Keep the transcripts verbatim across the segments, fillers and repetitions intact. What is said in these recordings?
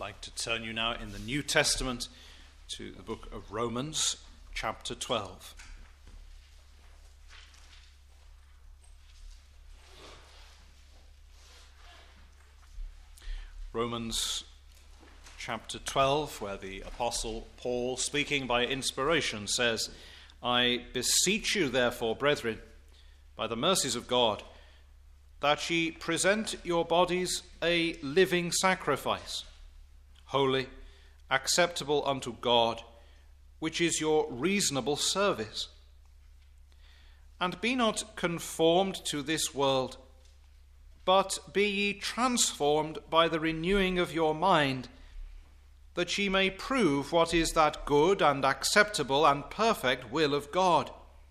like to turn you now in the New Testament to the book of Romans, chapter twelve. Romans chapter twelve, where the Apostle Paul, speaking by inspiration, says, "I beseech you, therefore, brethren, by the mercies of God, that ye present your bodies a living sacrifice, holy, acceptable unto God, which is your reasonable service. And be not conformed to this world, but be ye transformed by the renewing of your mind, that ye may prove what is that good and acceptable and perfect will of God.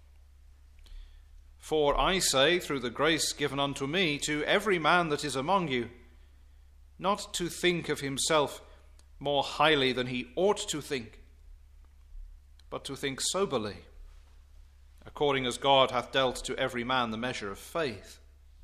For I say, through the grace given unto me, to every man that is among you, not to think of himself more highly than he ought to think, but to think soberly, according as God hath dealt to every man the measure of faith.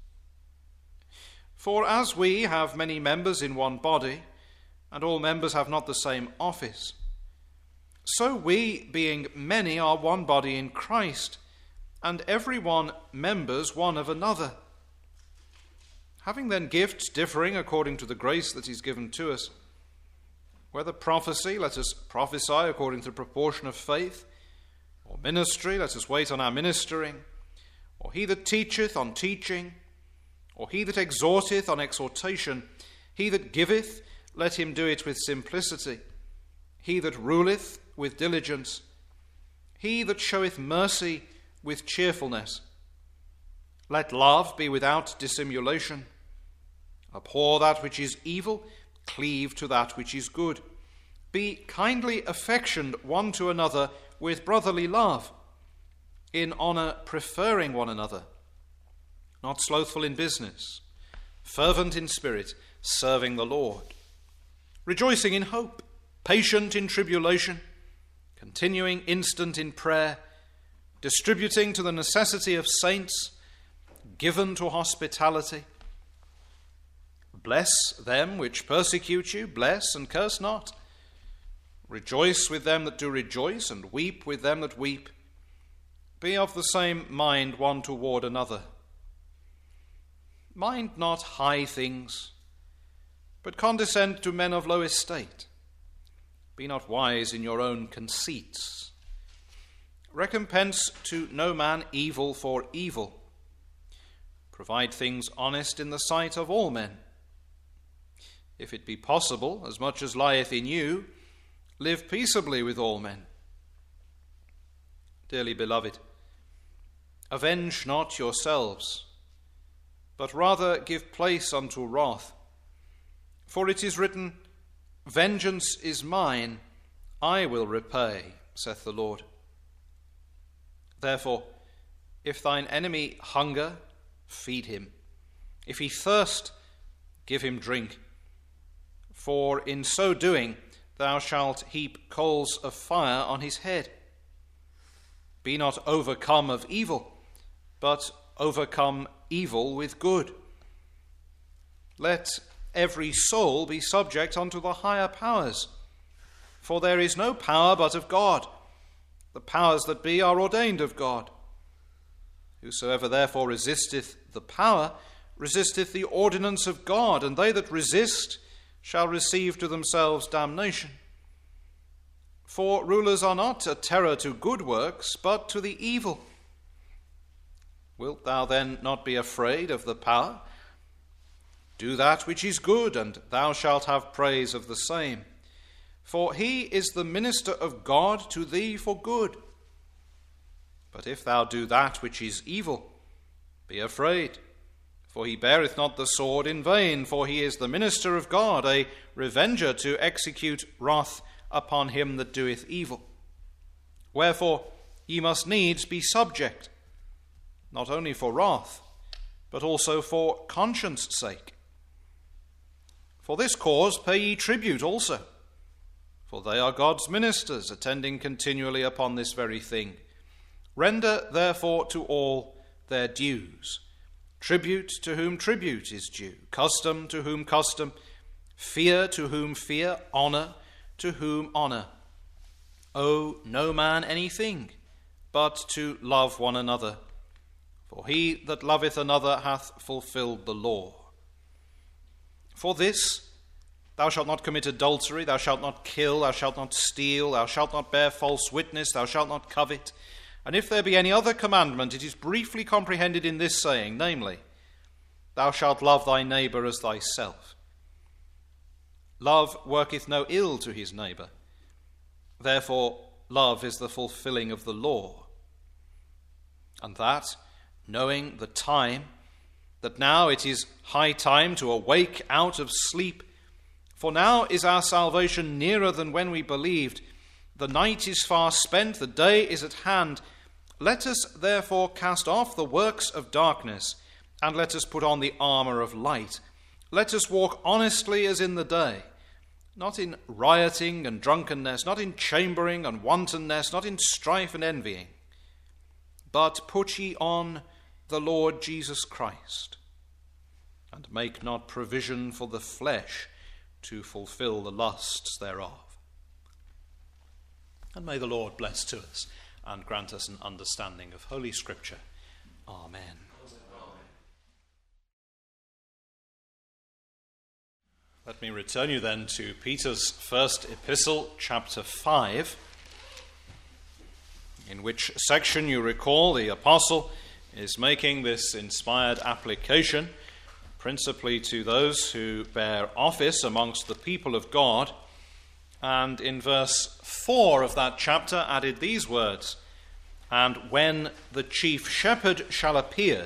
For as we have many members in one body, and all members have not the same office, so we, being many, are one body in Christ, and every one members one of another. Having then gifts differing according to the grace that is given to us, whether prophecy, let us prophesy according to the proportion of faith, or ministry, let us wait on our ministering, or he that teacheth on teaching, or he that exhorteth on exhortation, he that giveth, let him do it with simplicity, he that ruleth with diligence, he that showeth mercy with cheerfulness. Let love be without dissimulation. Abhor that which is evil, cleave to that which is good. Be kindly affectioned one to another with brotherly love, in honour preferring one another, not slothful in business, fervent in spirit, serving the Lord, rejoicing in hope, patient in tribulation, continuing instant in prayer, distributing to the necessity of saints, given to hospitality. Bless them which persecute you, bless and curse not. Rejoice with them that do rejoice, and weep with them that weep. Be of the same mind one toward another. Mind not high things, but condescend to men of low estate. Be not wise in your own conceits. Recompense to no man evil for evil. Provide things honest in the sight of all men. If it be possible, as much as lieth in you, live peaceably with all men. Dearly beloved, avenge not yourselves, but rather give place unto wrath. For it is written, Vengeance is mine, I will repay, saith the Lord. Therefore, if thine enemy hunger, feed him. If he thirst, give him drink. For in so doing, thou shalt heap coals of fire on his head. Be not overcome of evil, but overcome evil with good. Let every soul be subject unto the higher powers, for there is no power but of God. The powers that be are ordained of God. Whosoever therefore resisteth the power, resisteth the ordinance of God, and they that resist shall receive to themselves damnation. For rulers are not a terror to good works, but to the evil. Wilt thou then not be afraid of the power? Do that which is good, and thou shalt have praise of the same. For he is the minister of God to thee for good. But if thou do that which is evil, be afraid, for he beareth not the sword in vain, for he is the minister of God, a revenger to execute wrath upon him that doeth evil. Wherefore ye must needs be subject, not only for wrath, but also for conscience sake. For this cause pay ye tribute also, for they are God's ministers, attending continually upon this very thing. Render therefore to all their dues. Tribute to whom tribute is due, custom to whom custom, Fear to whom fear, honour to whom honour. Owe no man anything, but to love one another. For he that loveth another hath fulfilled the law. For this, thou shalt not commit adultery, thou shalt not kill, thou shalt not steal, thou shalt not bear false witness, thou shalt not covet. And if there be any other commandment, it is briefly comprehended in this saying, namely, thou shalt love thy neighbour as thyself. Love worketh no ill to his neighbour. Therefore, love is the fulfilling of the law. And that, knowing the time, that now it is high time to awake out of sleep, for now is our salvation nearer than when we believed. The night is far spent, the day is at hand. Let us therefore cast off the works of darkness, and let us put on the armour of light. Let us walk honestly as in the day, not in rioting and drunkenness, not in chambering and wantonness, not in strife and envying. But put ye on the Lord Jesus Christ, and make not provision for the flesh to fulfill the lusts thereof. And may the Lord bless to us and grant us an understanding of Holy Scripture. Amen. Let me return you then to Peter's first epistle, chapter five, in which section you recall the apostle is making this inspired application principally to those who bear office amongst the people of God. And in verse four of that chapter added these words, "And when the chief shepherd shall appear,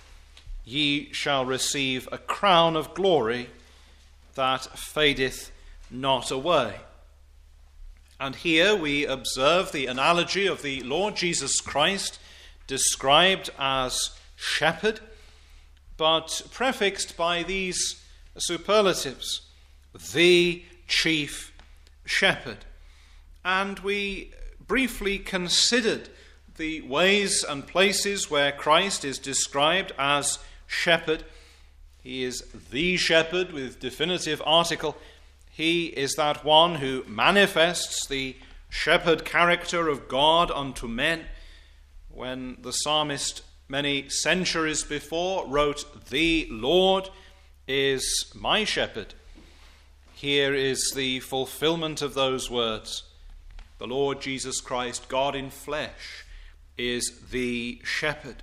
ye shall receive a crown of glory that fadeth not away." And here we observe the analogy of the Lord Jesus Christ described as shepherd, but prefixed by these superlatives, the chief shepherd. And we briefly considered the ways and places where Christ is described as shepherd. He is the shepherd with definitive article. He is that one who manifests the shepherd character of God unto men. When the psalmist many centuries before wrote, "The Lord is my shepherd," here is the fulfillment of those words. The Lord Jesus Christ, God in flesh, is the shepherd.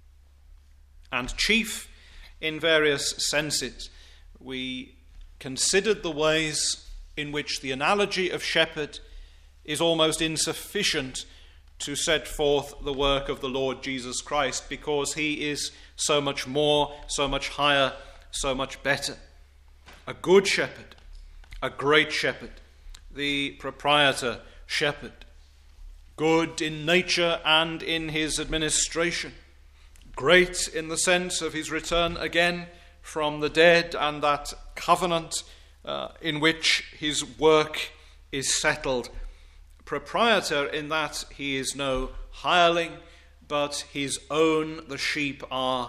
And chief in various senses. We considered the ways in which the analogy of shepherd is almost insufficient to set forth the work of the Lord Jesus Christ, because he is so much more, so much higher, so much better. A good shepherd, a great shepherd, the proprietor shepherd, good in nature and in his administration, great in the sense of his return again from the dead and that covenant uh, in which his work is settled. Proprietor in that he is no hireling, but his own the sheep are.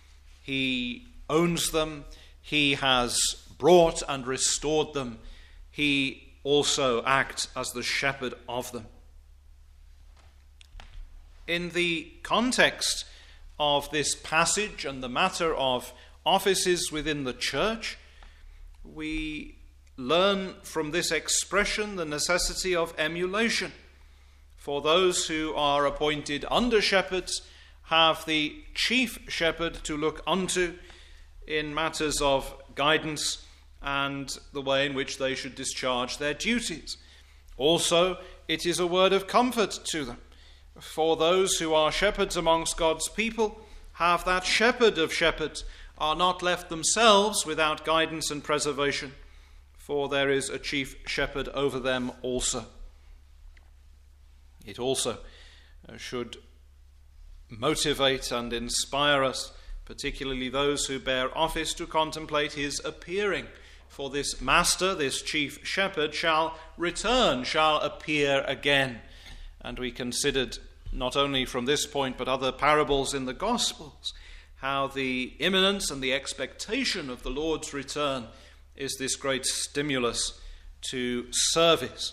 He owns them. He has brought and restored them. He also acts as the shepherd of them. In the context of this passage and the matter of offices within the church, we learn from this expression the necessity of emulation. For those who are appointed under shepherds have the chief shepherd to look unto in matters of guidance and the way in which they should discharge their duties. Also, it is a word of comfort to them. For those who are shepherds amongst God's people have that shepherd of shepherds, are not left themselves without guidance and preservation, for there is a chief shepherd over them also. It also should motivate and inspire us, particularly those who bear office, to contemplate his appearing. For this master, this chief shepherd, shall return, shall appear again. And we considered, not only from this point, but other parables in the Gospels, how the imminence and the expectation of the Lord's return is this great stimulus to service.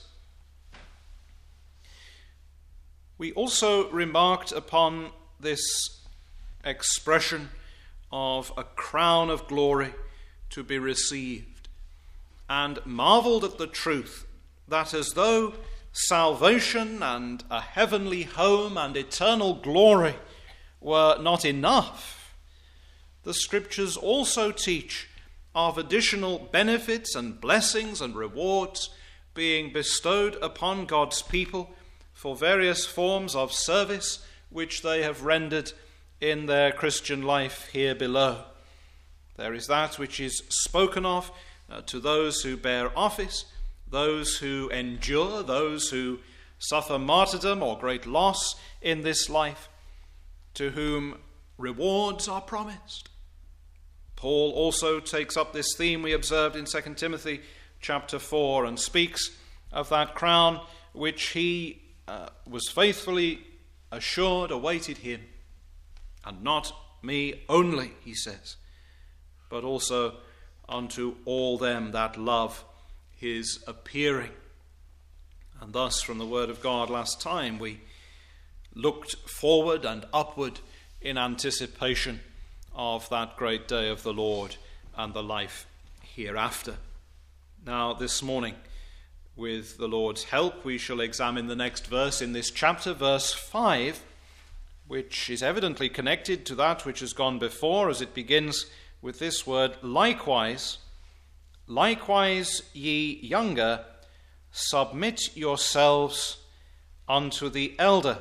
We also remarked upon this expression of a crown of glory to be received, and marveled at the truth that as though salvation and a heavenly home and eternal glory were not enough, the Scriptures also teach of additional benefits and blessings and rewards being bestowed upon God's people for various forms of service which they have rendered in their Christian life here below. There is that which is spoken of uh, to those who bear office, those who endure, those who suffer martyrdom or great loss in this life, to whom rewards are promised. Paul also takes up this theme we observed in Second Timothy chapter four and speaks of that crown which he uh, was faithfully assured awaited him, and not me only, he says, but also unto all them that love his appearing. And thus, from the word of God last time, we looked forward and upward in anticipation of that great day of the Lord and the life hereafter. Now, this morning, with the Lord's help, we shall examine the next verse in this chapter, verse five, which is evidently connected to that which has gone before, as it begins with this word, likewise, likewise ye younger, submit yourselves unto the elder.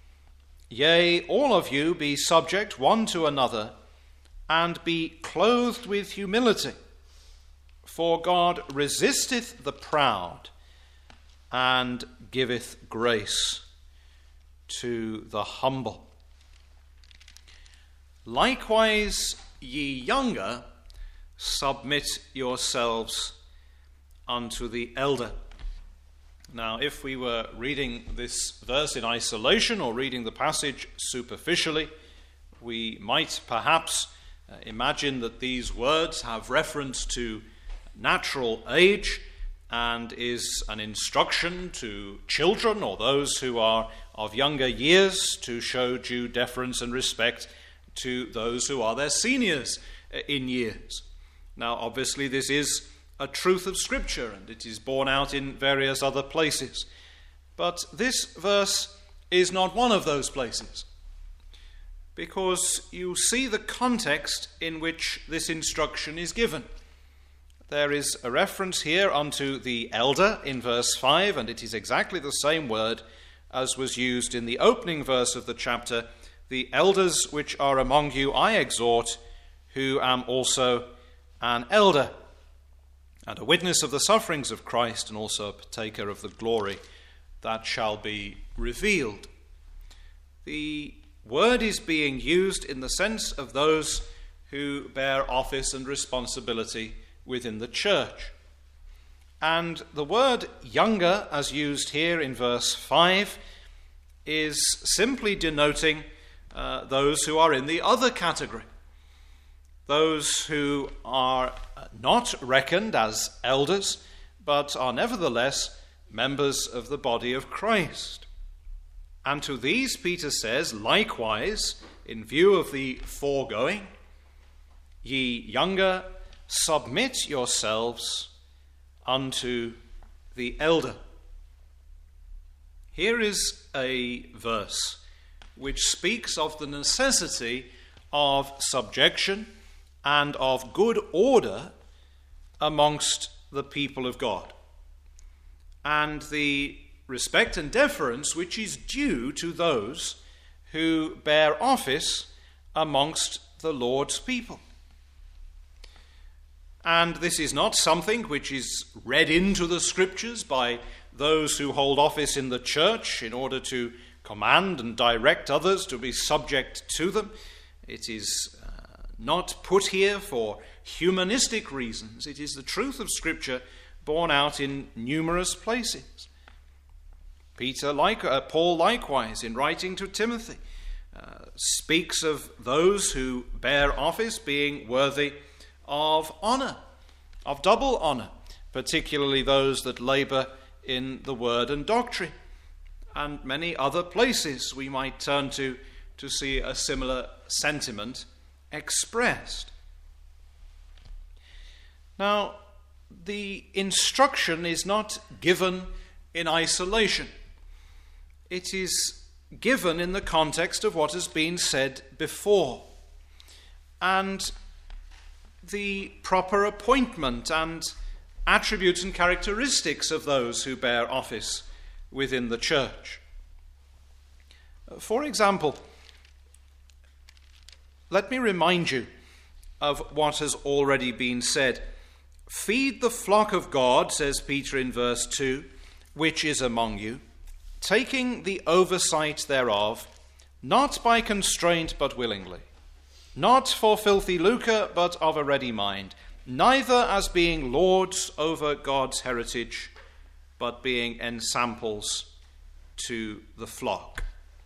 Yea, all of you be subject one to another, and be clothed with humility. For God resisteth the proud, and giveth grace to the humble. Likewise, ye younger, submit yourselves unto the elder. Now, if we were reading this verse in isolation or reading the passage superficially, we might perhaps uh, imagine that these words have reference to natural age and is an instruction to children or those who are of younger years to show due deference and respect to those who are their seniors in years. Now, obviously, this is a truth of Scripture, and it is borne out in various other places. But this verse is not one of those places, because you see the context in which this instruction is given. There is a reference here unto the elder in verse five, and it is exactly the same word as was used in the opening verse of the chapter. The elders which are among you I exhort, who am also an elder, and a witness of the sufferings of Christ, and also a partaker of the glory that shall be revealed. The word is being used in the sense of those who bear office and responsibility within the church. And the word younger, as used here in verse five, is simply denoting uh, those who are in the other category. Those who are not reckoned as elders, but are nevertheless members of the body of Christ. And to these, Peter says, likewise, in view of the foregoing, ye younger, submit yourselves unto the elder. Here is a verse which speaks of the necessity of subjection and of good order amongst the people of God, and the respect and deference which is due to those who bear office amongst the Lord's people. And this is not something which is read into the Scriptures by those who hold office in the church in order to command and direct others to be subject to them. It is uh, not put here for humanistic reasons. It is the truth of Scripture borne out in numerous places. Peter, like uh, Paul, likewise, in writing to Timothy, uh, speaks of those who bear office being worthy of honor, of double honour, particularly those that labour in the word and doctrine. And many other places we might turn to to see a similar sentiment expressed. Now, the instruction is not given in isolation. It is given in the context of what has been said before, and the proper appointment and attributes and characteristics of those who bear office within the church. For example, let me remind you of what has already been said. Feed the flock of God, says Peter in verse two, which is among you, taking the oversight thereof, not by constraint but willingly, not for filthy lucre but of a ready mind, neither as being lords over God's heritage, but being ensamples to the flock.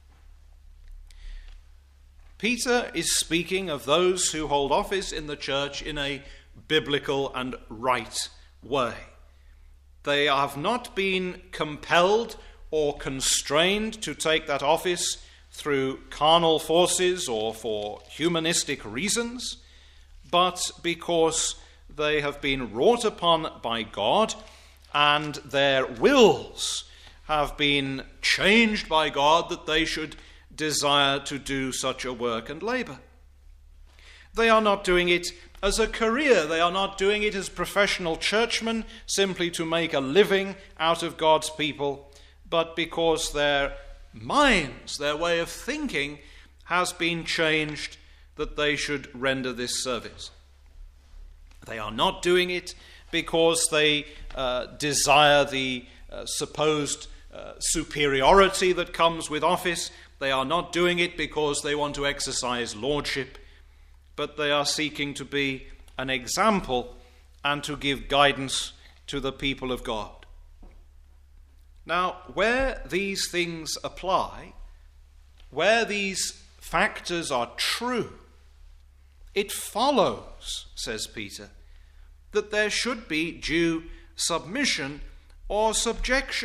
Peter is speaking of those who hold office in the church in a biblical and right way. They have not been compelled or constrained to take that office through carnal forces or for humanistic reasons, but because they have been wrought upon by God and their wills have been changed by God that they should desire to do such a work and labour. They are not doing it as a career. They are not doing it as professional churchmen simply to make a living out of God's people, but because their minds, their way of thinking has been changed that they should render this service. They are not doing it because they uh, desire the uh, supposed uh, superiority that comes with office. They are not doing it because they want to exercise lordship, but they are seeking to be an example and to give guidance to the people of God. Now, where these things apply, where these factors are true, it follows, says Peter, that there should be due submission or subjection.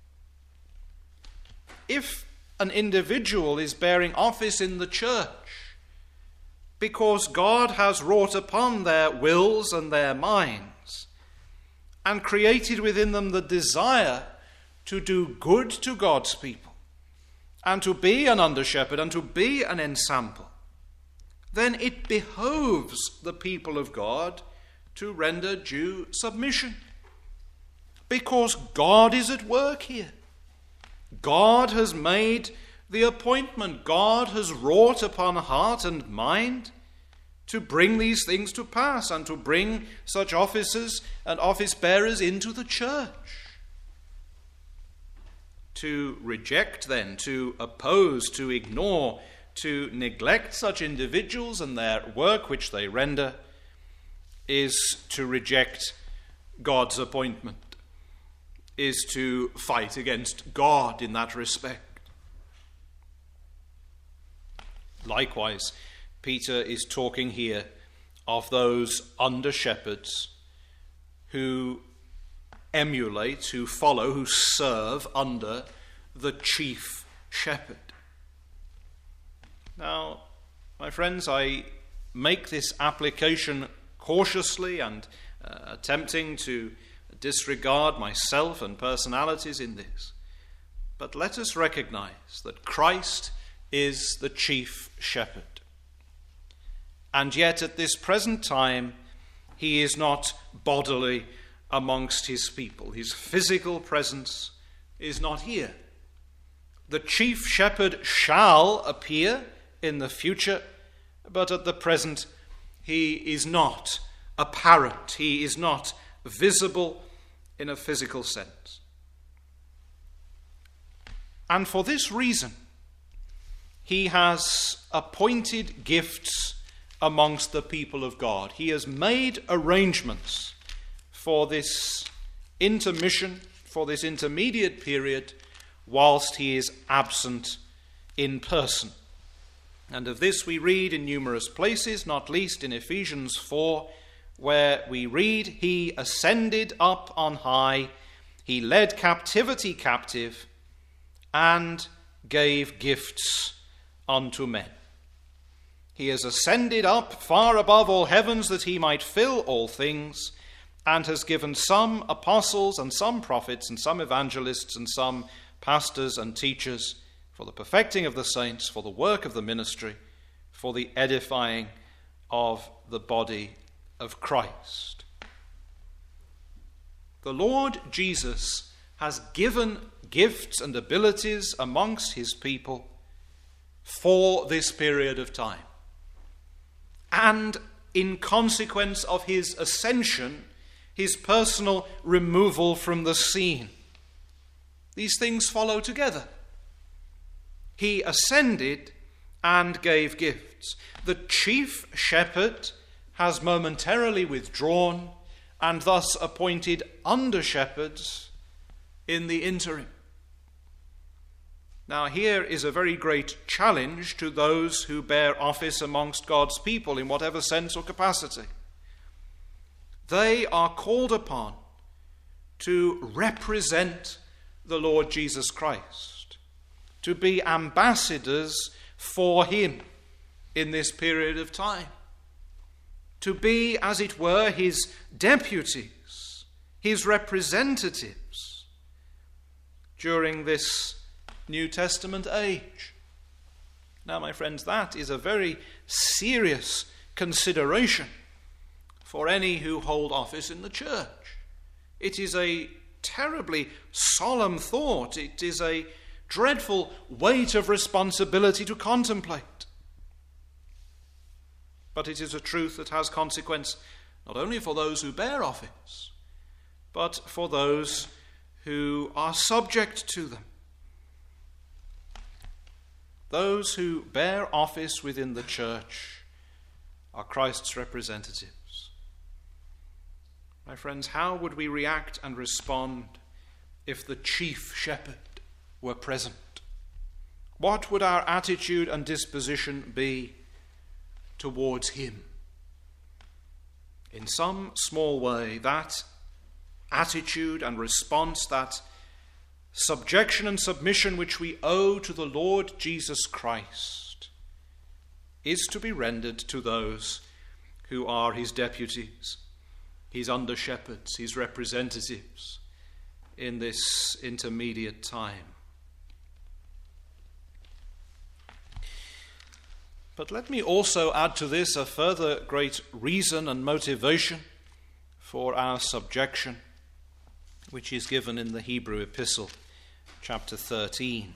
If an individual is bearing office in the church because God has wrought upon their wills and their minds and created within them the desire to do good to God's people and to be an under-shepherd and to be an ensample, then it behoves the people of God to render due submission, because God is at work here. God has made the appointment. God has wrought upon heart and mind to bring these things to pass and to bring such officers and office bearers into the church. To reject then, to oppose, to ignore, to neglect such individuals and their work which they render is to reject God's appointment, is to fight against God in that respect. Likewise, Peter is talking here of those under-shepherds who emulate, who follow, who serve under the chief shepherd. Now, my friends, I make this application cautiously and uh, attempting to disregard myself and personalities in this. But let us recognize that Christ is the chief shepherd. And yet at this present time, he is not bodily amongst his people. His physical presence is not here. The chief shepherd shall appear in the future, but at the present he is not apparent. He is not visible in a physical sense. And for this reason, he has appointed gifts amongst the people of God. He has made arrangements for this intermission, for this intermediate period, whilst he is absent in person. And of this we read in numerous places, not least in Ephesians four, where we read, "He ascended up on high, he led captivity captive, and gave gifts unto men." He has ascended up far above all heavens that he might fill all things, and has given some apostles and some prophets and some evangelists and some pastors and teachers for the perfecting of the saints, for the work of the ministry, for the edifying of the body of Christ. The Lord Jesus has given gifts and abilities amongst his people for this period of time. And in consequence of his ascension, his personal removal from the scene. These things follow together. He ascended and gave gifts. The chief shepherd has momentarily withdrawn and thus appointed under-shepherds in the interim. Now here is a very great challenge to those who bear office amongst God's people in whatever sense or capacity. They are called upon to represent the Lord Jesus Christ, to be ambassadors for him in this period of time, to be, as it were, his deputies, his representatives during this New Testament age. Now, my friends, that is a very serious consideration for any who hold office in the church. It is a terribly solemn thought. It is a dreadful weight of responsibility to contemplate. But it is a truth that has consequence not only for those who bear office, but for those who are subject to them. Those who bear office within the church are Christ's representatives. My friends, how would we react and respond if the chief shepherd were present? What would our attitude and disposition be towards him? In some small way, that attitude and response, that subjection and submission which we owe to the Lord Jesus Christ, is to be rendered to those who are his deputies, his under-shepherds, his representatives in this intermediate time. But let me also add to this a further great reason and motivation for our subjection, which is given in the Hebrew epistle, chapter thirteen.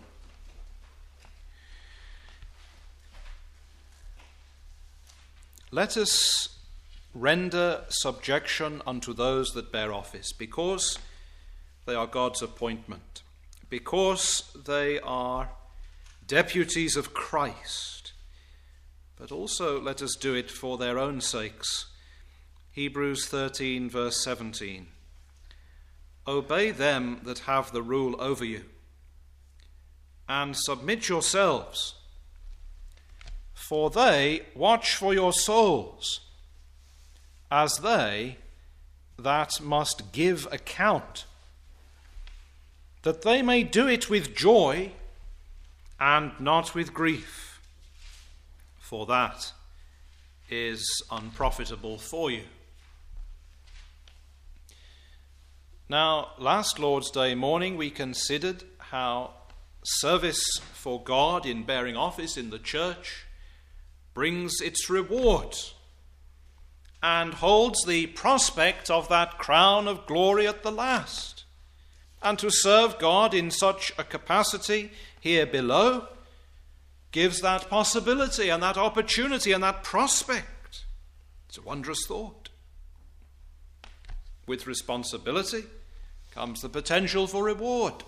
Let us render subjection unto those that bear office, because they are God's appointment, because they are deputies of Christ, but also let us do it for their own sakes. Hebrews thirteen, verse seventeen. Obey them that have the rule over you, and submit yourselves, for they watch for your souls, as they that must give account, that they may do it with joy and not with grief, for that is unprofitable for you. Now, last Lord's Day morning we considered how service for God in bearing office in the church brings its reward and holds the prospect of that crown of glory at the last. And to serve God in such a capacity here below gives that possibility and that opportunity and that prospect. It's a wondrous thought. With responsibility comes the potential for reward.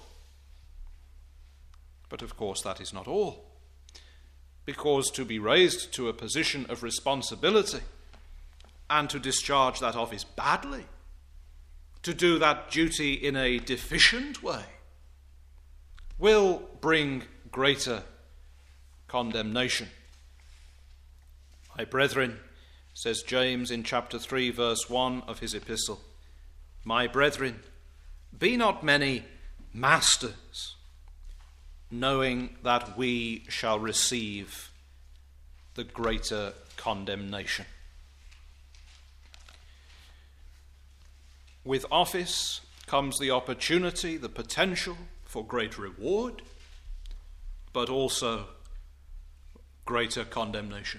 But of course that is not all, because to be raised to a position of responsibility and to discharge that office badly, to do that duty in a deficient way, will bring greater condemnation. My brethren, says James in chapter three, verse one of his epistle. My brethren, be not many masters, knowing that we shall receive the greater condemnation. With office comes the opportunity, the potential for great reward, but also greater condemnation.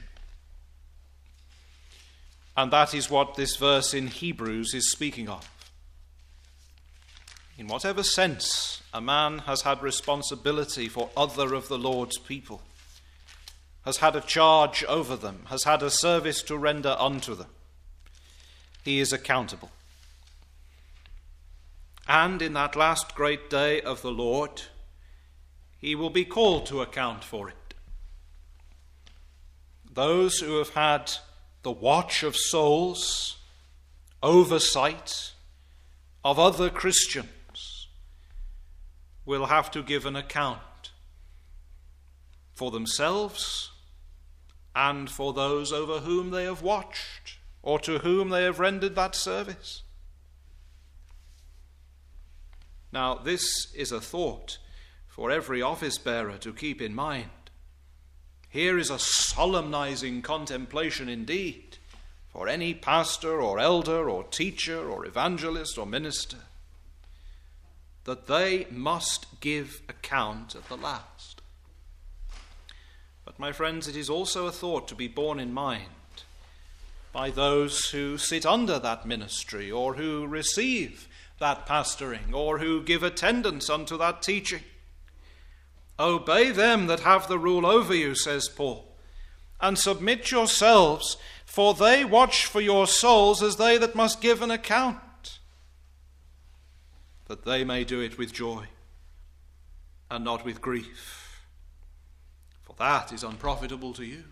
And that is what this verse in Hebrews is speaking of. In whatever sense a man has had responsibility for other of the Lord's people, has had a charge over them, has had a service to render unto them, he is accountable. And in that last great day of the Lord, he will be called to account for it. Those who have had the watch of souls, oversight of other Christians, will have to give an account for themselves and for those over whom they have watched or to whom they have rendered that service. Now, this is a thought for every office bearer to keep in mind. Here is a solemnizing contemplation indeed for any pastor or elder or teacher or evangelist or minister, that they must give account at the last. But my friends, it is also a thought to be borne in mind by those who sit under that ministry or who receive that pastoring or who give attendance unto that teaching. Obey them that have the rule over you, says Paul, and submit yourselves, for they watch for your souls as they that must give an account, that they may do it with joy and not with grief, for that is unprofitable to you.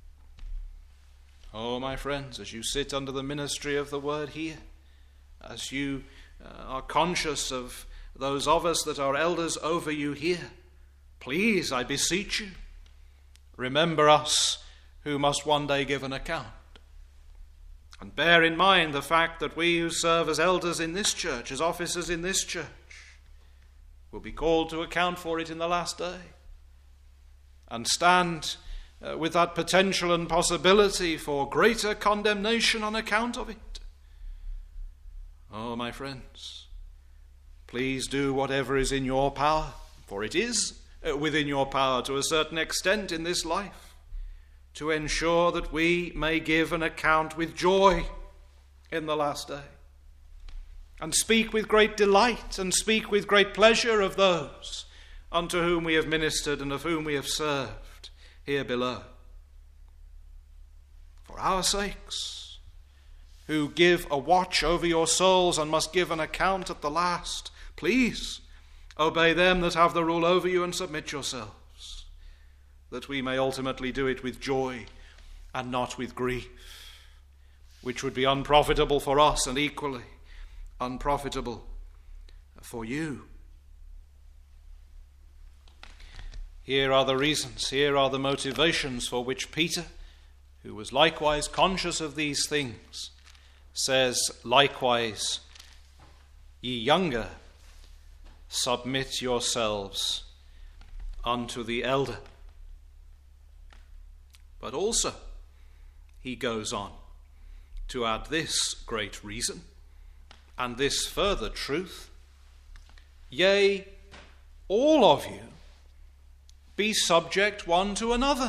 Oh, my friends, as you sit under the ministry of the word here, as you uh, are conscious of those of us that are elders over you here, please, I beseech you, remember us who must one day give an account. And bear in mind the fact that we who serve as elders in this church, as officers in this church, will be called to account for it in the last day. And stand uh, with that potential and possibility for greater condemnation on account of it. Oh, my friends, please do whatever is in your power, for it is uh, within your power to a certain extent in this life, to ensure that we may give an account with joy in the last day, and speak with great delight and speak with great pleasure of those unto whom we have ministered and of whom we have served here below. For our sakes, who give a watch over your souls and must give an account at the last, please obey them that have the rule over you and submit yourselves, that we may ultimately do it with joy and not with grief, which would be unprofitable for us and equally unprofitable for you. Here are the reasons, here are the motivations for which Peter, who was likewise conscious of these things, says, likewise, ye younger, submit yourselves unto the elder. But also, he goes on to add this great reason and this further truth: yea, all of you be subject one to another.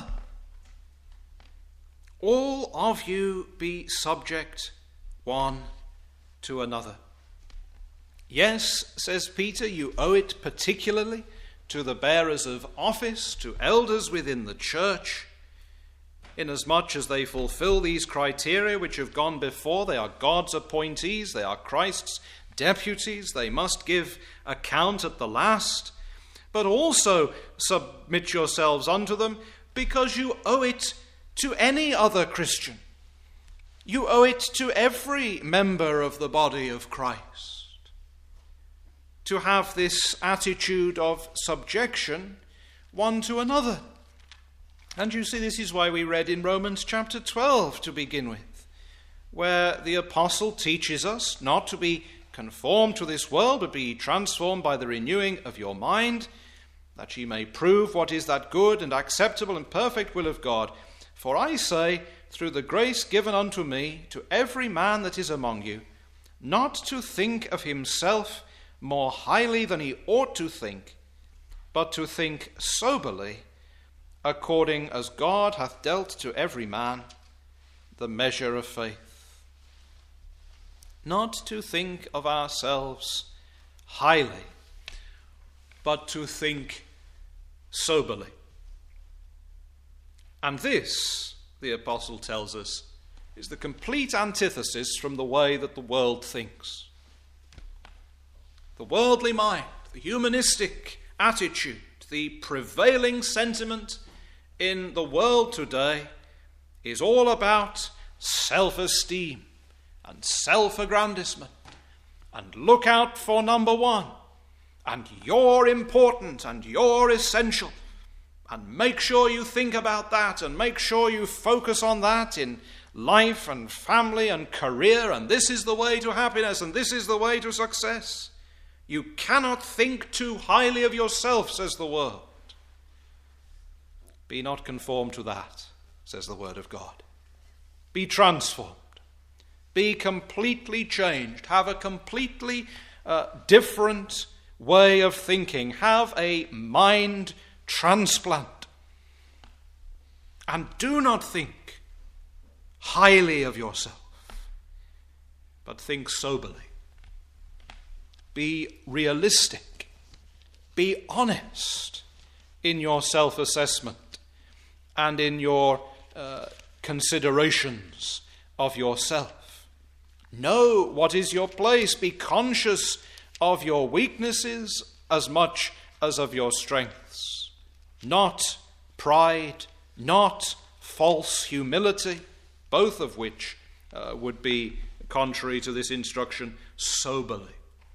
All of you be subject one to another. Yes, says Peter, you owe it particularly to the bearers of office, to elders within the church, inasmuch as they fulfill these criteria which have gone before. They are God's appointees, they are Christ's deputies, they must give account at the last. But also submit yourselves unto them because you owe it to any other Christian. You owe it to every member of the body of Christ to have this attitude of subjection one to another. And you see, this is why we read in Romans chapter twelve to begin with, where the apostle teaches us not to be conformed to this world, but be transformed by the renewing of your mind, that ye may prove what is that good and acceptable and perfect will of God. For I say, through the grace given unto me, to every man that is among you, not to think of himself more highly than he ought to think, but to think soberly, according as God hath dealt to every man the measure of faith. Not to think of ourselves highly, but to think soberly. And this, the apostle tells us, is the complete antithesis from the way that the world thinks. The worldly mind, the humanistic attitude, the prevailing sentiment in the world today is all about self-esteem and self-aggrandizement and look out for number one, and you're important and you're essential, and make sure you think about that and make sure you focus on that in life and family and career, and this is the way to happiness and this is the way to success. You cannot think too highly of yourself, says the world. Be not conformed to that, says the word of God. Be transformed. Be completely changed. Have a completely uh, different way of thinking. Have a mind transplant. And do not think highly of yourself, but think soberly. Be realistic. Be honest in your self-assessment and in your uh, considerations of yourself. Know what is your place. Be conscious of your weaknesses as much as of your strengths. Not pride, not false humility, both of which uh, would be contrary to this instruction, soberly.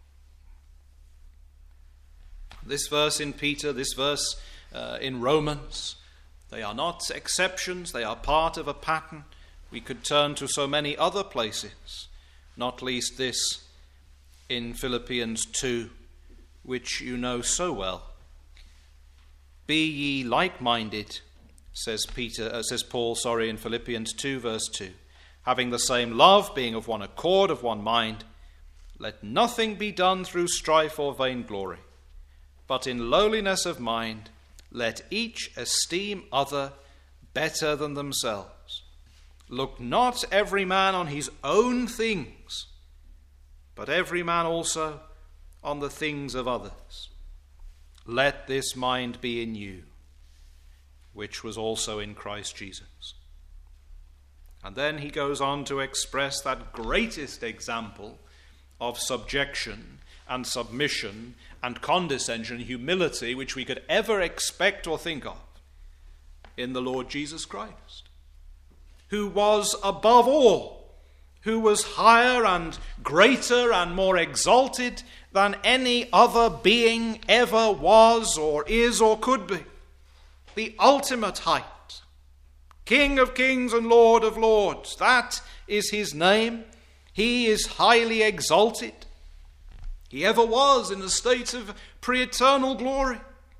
This verse in Peter, this verse uh, in Romans, they are not exceptions, they are part of a pattern. We could turn to so many other places, not least this in Philippians two, which you know so well. Be ye like-minded, says Peter, uh, says Paul, sorry, in Philippians two, verse two, having the same love, being of one accord, of one mind. Let nothing be done through strife or vainglory, but in lowliness of mind, let each esteem other better than themselves. Look not every man on his own things, but every man also on the things of others. Let this mind be in you, which was also in Christ Jesus. And then he goes on to express that greatest example of subjection and submission and condescension, humility, which we could ever expect or think of in the Lord Jesus Christ, who was above all, who was higher and greater and more exalted than any other being ever was or is or could be. The ultimate height, King of kings and Lord of lords, that is his name. He is highly exalted. He ever was in a state of pre-eternal glory.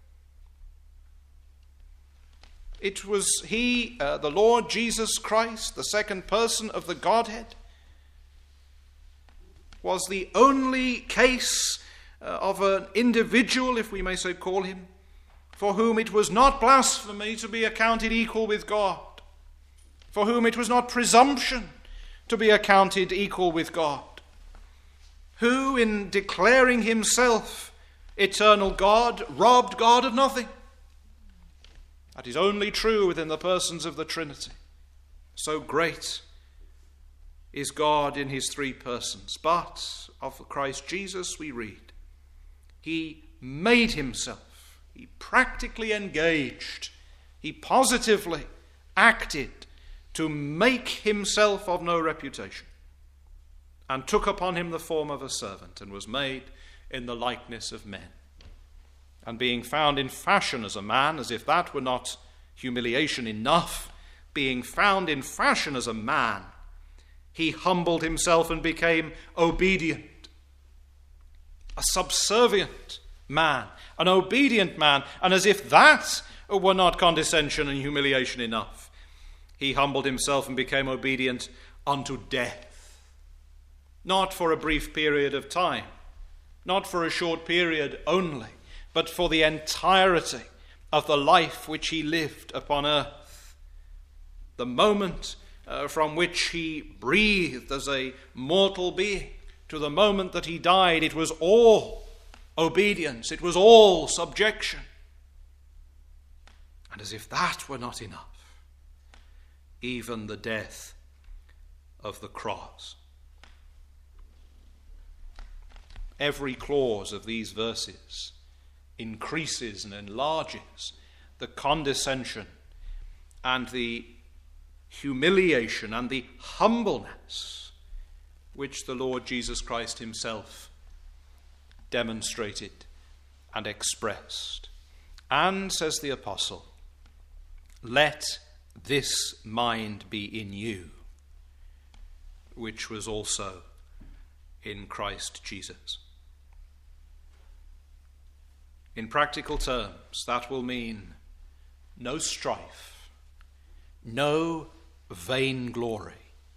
It was he, uh, the Lord Jesus Christ, the second person of the Godhead, was the only case uh, of an individual, if we may so call him, for whom it was not blasphemy to be accounted equal with God, for whom it was not presumption to be accounted equal with God, who, in declaring himself eternal God, robbed God of nothing. That is only true within the persons of the Trinity. So great is God in his three persons. But of Christ Jesus we read, he made himself, he practically engaged, he positively acted to make himself of no reputation, and took upon him the form of a servant, and was made in the likeness of men. And being found in fashion as a man, as if that were not humiliation enough, being found in fashion as a man, He humbled himself and became obedient. A subservient man, an obedient man, and as if that were not condescension and humiliation enough, he humbled himself and became obedient unto death. Not for a brief period of time, not for a short period only, but for the entirety of the life which he lived upon earth. The moment uh, from which he breathed as a mortal being to the moment that he died, it was all obedience, it was all subjection. And as if that were not enough, even the death of the cross. Every clause of these verses increases and enlarges the condescension and the humiliation and the humbleness which the Lord Jesus Christ himself demonstrated and expressed. And, says the apostle, let this mind be in you, which was also in Christ Jesus. In practical terms, that will mean no strife, no vainglory,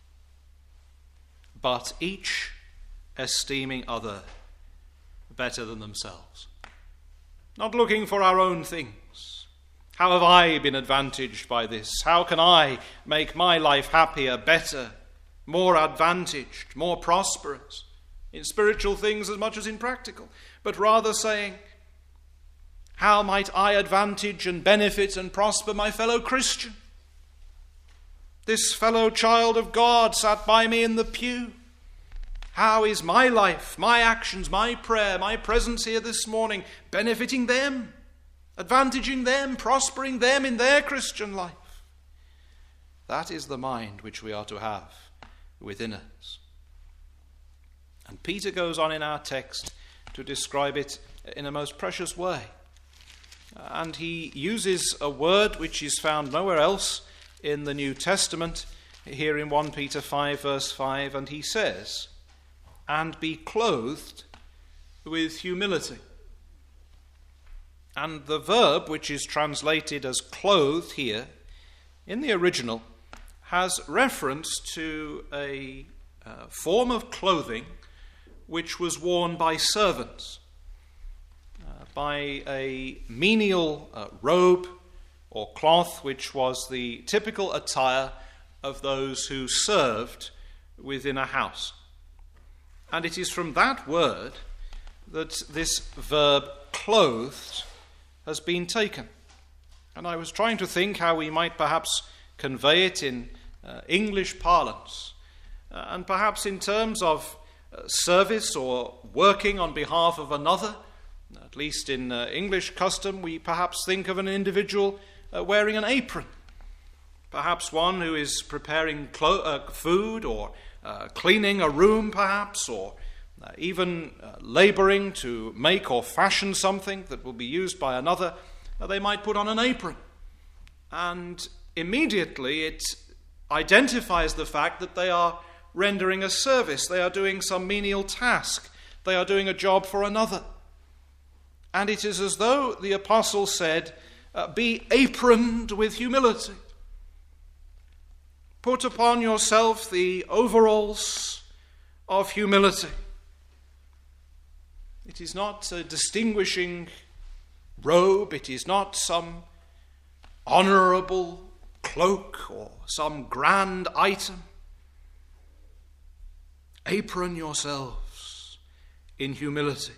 but each esteeming other better than themselves. Not looking for our own things. How have I been advantaged by this? How can I make my life happier, better, more advantaged, more prosperous, in spiritual things as much as in practical? But rather saying, how might I advantage and benefit and prosper my fellow Christian? This fellow child of God sat by me in the pew. How is my life, my actions, my prayer, my presence here this morning benefiting them, advantaging them, prospering them in their Christian life? That is the mind which we are to have within us. And Peter goes on in our text to describe it in a most precious way. And he uses a word which is found nowhere else in the New Testament, here in First Peter five verse five, and he says, and be clothed with humility. And the verb which is translated as clothed here, in the original, has reference to a uh, form of clothing which was worn by servants, uh, by a menial uh, robe or cloth, which was the typical attire of those who served within a house. And it is from that word that this verb clothed has been taken. And I was trying to think how we might perhaps convey it in uh, English parlance, uh, and perhaps in terms of uh, service or working on behalf of another. At least in uh, English custom, we perhaps think of an individual uh, wearing an apron. Perhaps one who is preparing clo- uh, food or uh, cleaning a room, perhaps, or uh, even uh, laboring to make or fashion something that will be used by another. Uh, they might put on an apron. And immediately it identifies the fact that they are rendering a service. They are doing some menial task. They are doing a job for another. And it is as though the apostle said, uh, be aproned with humility. Put upon yourself the overalls of humility. It is not a distinguishing robe. It is not some honorable cloak or some grand item. Apron yourselves in humility.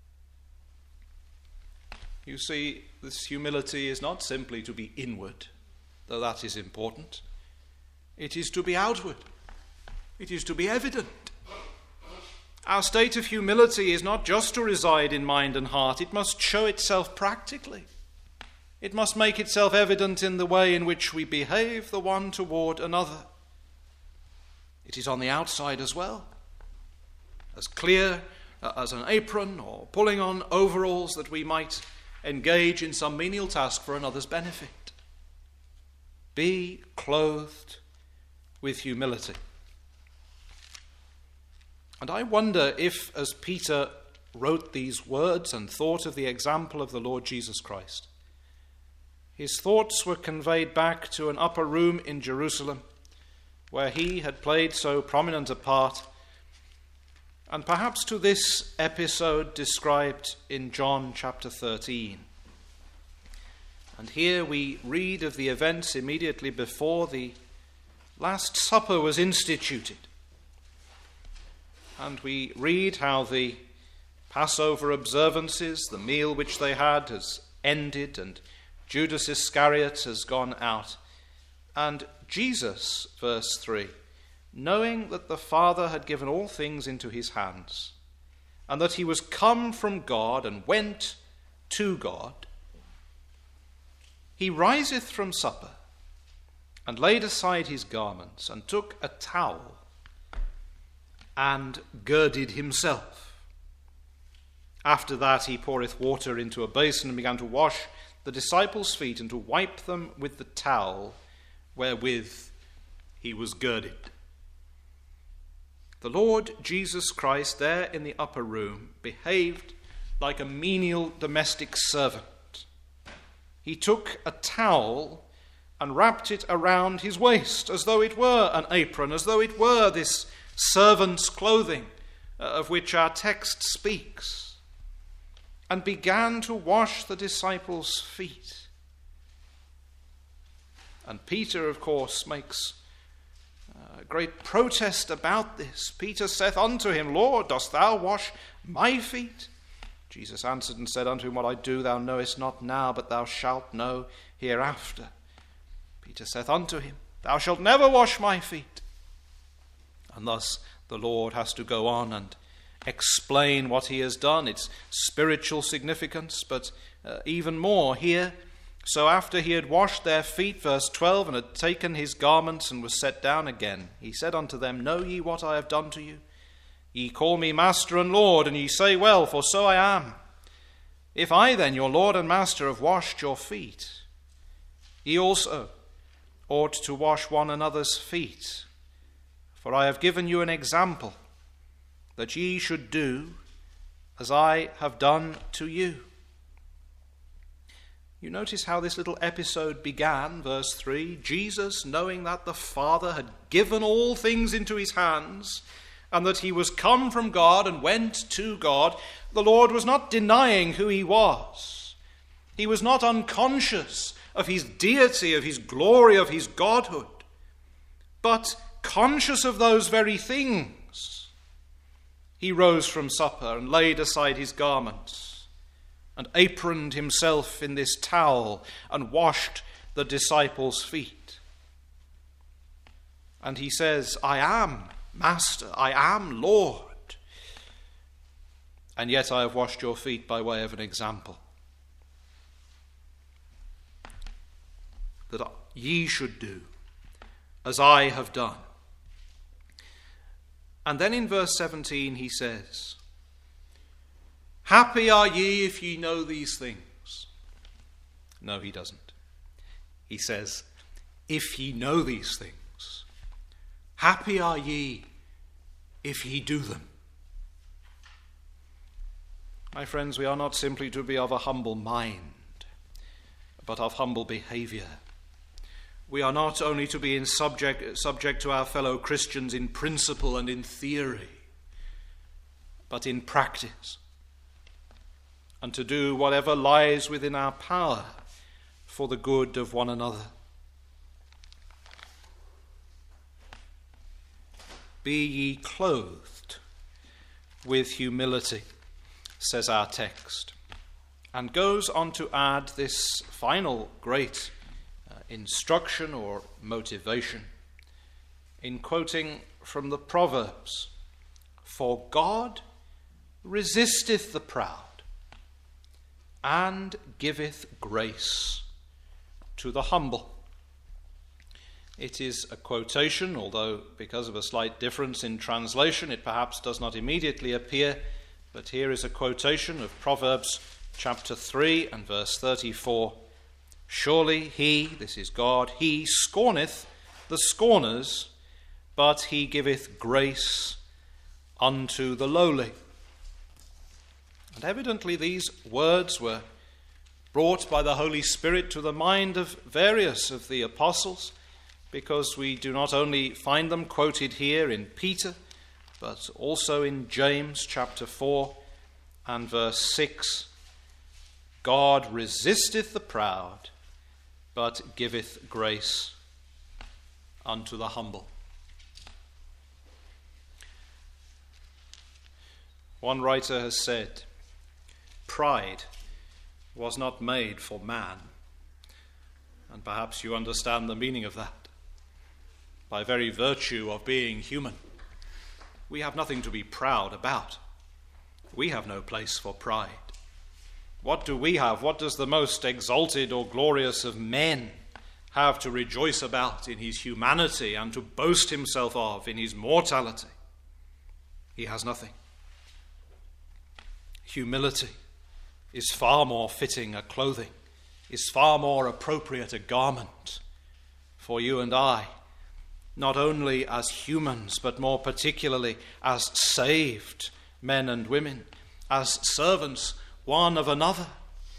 You see, this humility is not simply to be inward, though that is important. It is to be outward. It is to be evident. Our state of humility is not just to reside in mind and heart. It must show itself practically. It must make itself evident in the way in which we behave the one toward another. It is on the outside as well. As clear as an apron or pulling on overalls that we might engage in some menial task for another's benefit. Be clothed with humility. And I wonder if, as Peter wrote these words and thought of the example of the Lord Jesus Christ, his thoughts were conveyed back to an upper room in Jerusalem where he had played so prominent a part, and perhaps to this episode described in John chapter thirteen. And here we read of the events immediately before the Last Supper was instituted. And we read how the Passover observances, the meal which they had, has ended, and Judas Iscariot has gone out. And Jesus, verse three, knowing that the Father had given all things into his hands, and that he was come from God and went to God, he riseth from supper, and laid aside his garments, and took a towel, and girded himself. After that he poureth water into a basin, and began to wash the disciples' feet, and to wipe them with the towel wherewith he was girded. The Lord Jesus Christ, there in the upper room, behaved like a menial domestic servant. He took a towel and wrapped it around his waist, as though it were an apron, as though it were this servant's clothing of which our text speaks, and began to wash the disciples' feet. And Peter, of course, makes a great protest about this. Peter saith unto him, Lord, dost thou wash my feet? Jesus answered and said unto him, What I do thou knowest not now, but thou shalt know hereafter. Peter saith unto him, Thou shalt never wash my feet. And thus the Lord has to go on and explain what he has done, its spiritual significance, but uh, even more here. So after he had washed their feet, verse twelve, and had taken his garments and was set down again, he said unto them, Know ye what I have done to you? Ye call me Master and Lord, and ye say, Well, for so I am. If I then, your Lord and Master, have washed your feet, ye also ought to wash one another's feet. For I have given you an example, that ye should do as I have done to you. You notice how this little episode began, verse three. Jesus, knowing that the Father had given all things into his hands, and that he was come from God and went to God, the Lord was not denying who he was. He was not unconscious of his deity, of his glory, of his godhood, but conscious of those very things. He rose from supper and laid aside his garments and aproned himself in this towel and washed the disciples' feet. And he says, I am Master, I am Lord, and yet I have washed your feet by way of an example, that ye should do as I have done. And then in verse seventeen he says, Happy are ye if ye know these things. No, he doesn't. He says, if ye know these things. Happy are ye if ye do them. My friends, we are not simply to be of a humble mind, but of humble behavior. We are not only to be in subject, subject to our fellow Christians in principle and in theory, but in practice, and to do whatever lies within our power for the good of one another. Be ye clothed with humility, says our text, and goes on to add this final great uh, instruction or motivation in quoting from the Proverbs, For God resisteth the proud, and giveth grace to the humble. It is a quotation, although because of a slight difference in translation, it perhaps does not immediately appear, but here is a quotation of Proverbs chapter three and verse thirty-four. Surely he, this is God, he scorneth the scorners, but he giveth grace unto the lowly. And evidently these words were brought by the Holy Spirit to the mind of various of the apostles, because we do not only find them quoted here in Peter, but also in James chapter four and verse six. God resisteth the proud, but giveth grace unto the humble. One writer has said, pride was not made for man. And perhaps you understand the meaning of that. By very virtue of being human, we have nothing to be proud about. We have no place for pride. What do we have? What does the most exalted or glorious of men have to rejoice about in his humanity and to boast himself of in his mortality? He has nothing. Humility is far more fitting a clothing, is far more appropriate a garment for you and I, not only as humans, but more particularly as saved men and women, as servants one of another.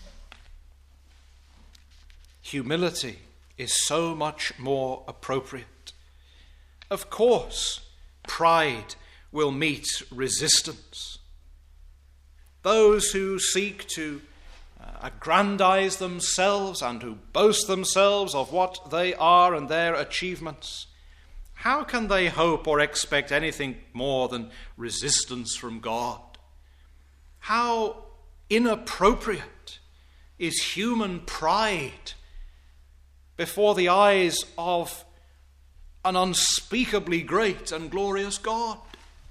Humility is so much more appropriate. Of course, pride will meet resistance. Those who seek to uh, aggrandize themselves and who boast themselves of what they are and their achievements, how can they hope or expect anything more than resistance from God? How inappropriate is human pride before the eyes of an unspeakably great and glorious God?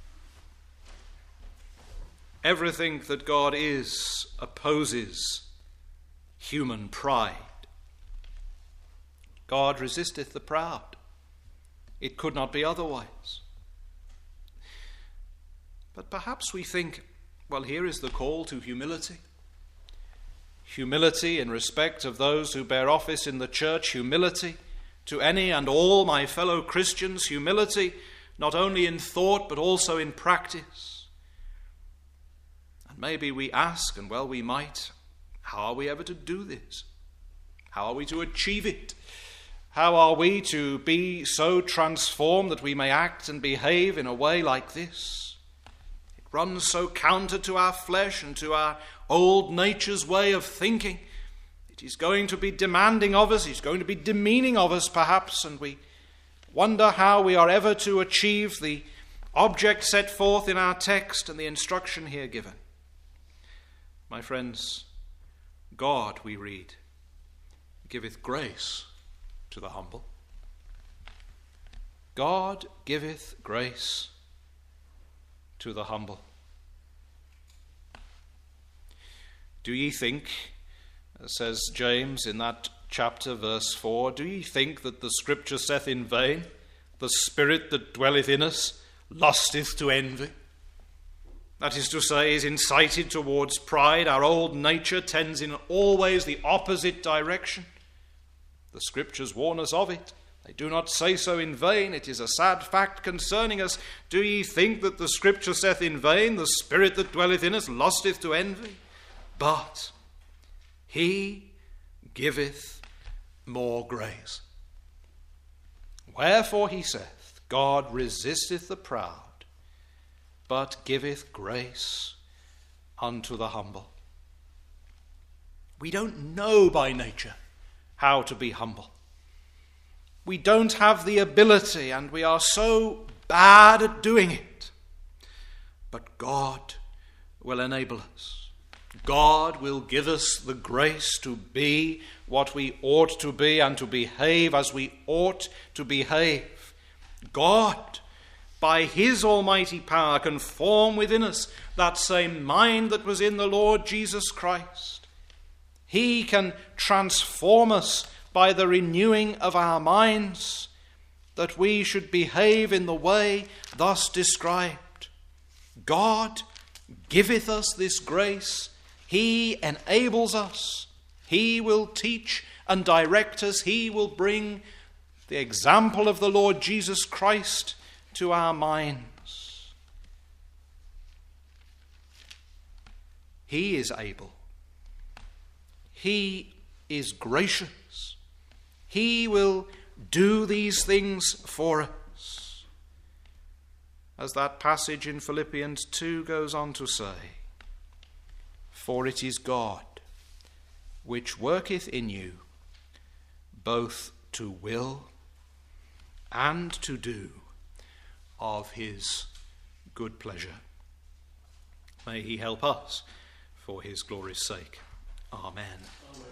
Everything that God is opposes human pride. God resisteth the proud. It could not be otherwise. But perhaps we think, well, here is the call to humility. Humility in respect of those who bear office in the church, humility to any and all my fellow Christians, humility not only in thought but also in practice. And maybe we ask, and well we might, how are we ever to do this? How are we to achieve it? How are we to be so transformed that we may act and behave in a way like this? It runs so counter to our flesh and to our old nature's way of thinking. It is going to be demanding of us, it's going to be demeaning of us perhaps, and we wonder how we are ever to achieve the object set forth in our text and the instruction here given. My friends, God, we read, giveth grace to the humble. God giveth grace to the humble. Do ye think, says James in that chapter, verse four, do ye think that the scripture saith in vain, the spirit that dwelleth in us lusteth to envy? That is to say, is incited towards pride. Our old nature tends in always the opposite direction. The scriptures warn us of it. They do not say so in vain. It is a sad fact concerning us. Do ye think that the scripture saith in vain, the spirit that dwelleth in us lusteth to envy? But he giveth more grace. Wherefore he saith, God resisteth the proud, but giveth grace unto the humble. We don't know by nature how to be humble. We don't have the ability, and we are so bad at doing it. But God will enable us. God will give us the grace to be what we ought to be and to behave as we ought to behave. God, by his almighty power, can form within us that same mind that was in the Lord Jesus Christ. He can transform us by the renewing of our minds, that we should behave in the way thus described. God giveth us this grace. He enables us. He will teach and direct us. He will bring the example of the Lord Jesus Christ to our minds. He is able. He is gracious. He will do these things for us. As that passage in Philippians two goes on to say, for it is God which worketh in you both to will and to do of his good pleasure. May he help us for his glory's sake. Amen. Amen.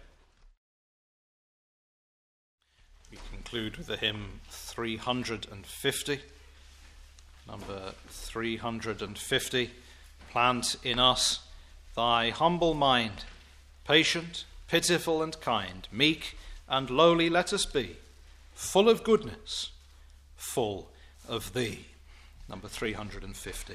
We conclude with the hymn three hundred fifty. Number three hundred fifty. Plant in us thy humble mind, patient, pitiful and kind, meek and lowly let us be, full of goodness, full of thee. Number three hundred fifty.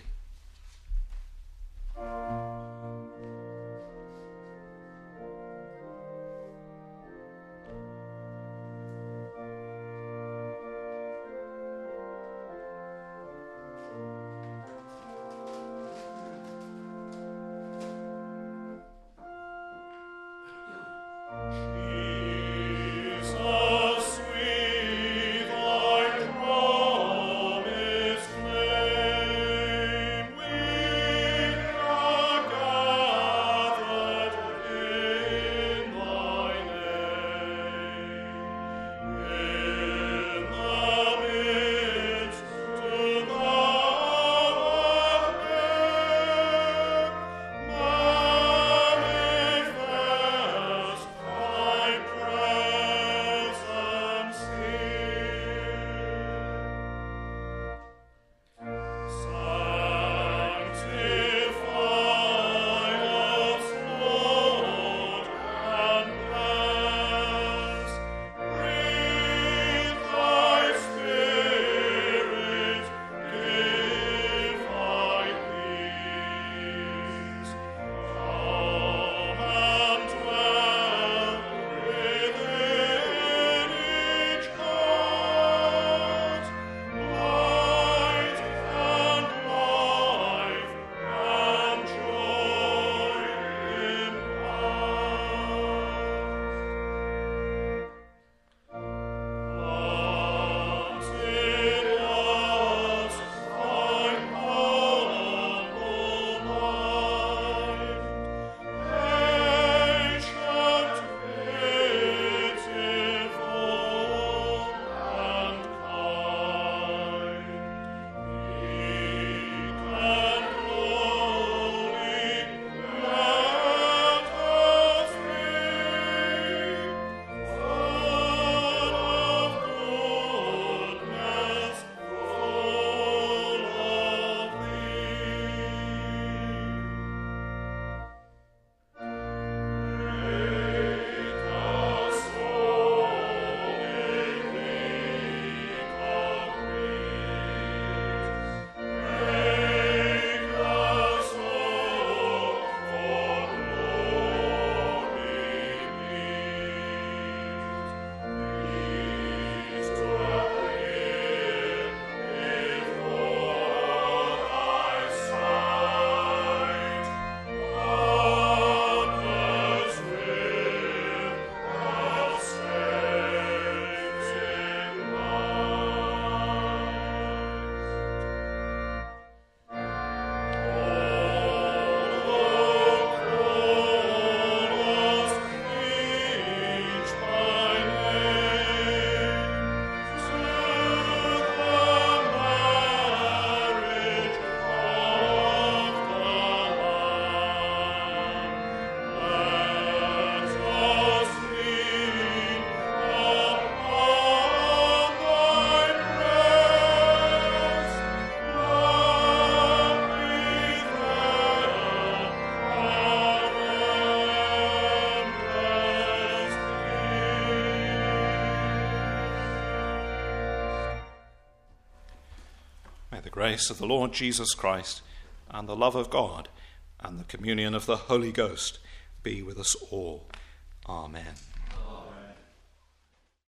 grace of the Lord Jesus Christ, and the love of God, and the communion of the Holy Ghost be with us all. Amen.